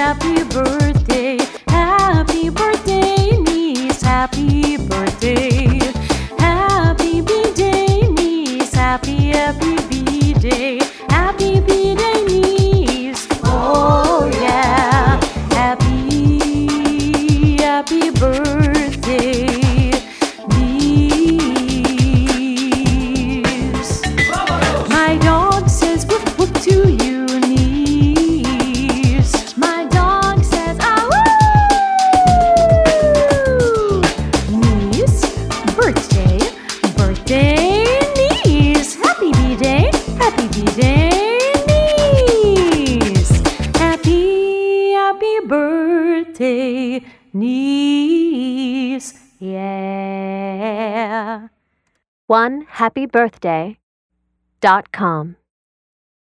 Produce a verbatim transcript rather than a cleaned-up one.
happy birthday, happy birthday, niece, happy birthday. Happy B-Day, niece, happy, happy B-Day, happy B-Day, niece. Oh yeah, happy, happy birthday, niece. My dog says woof woof to you, niece. My dog says ah woo. Niece, birthday, birthday, niece. Happy B-Day, happy B-Day, niece. Happy, happy birthday, niece. Yeah. one happy birthday dot com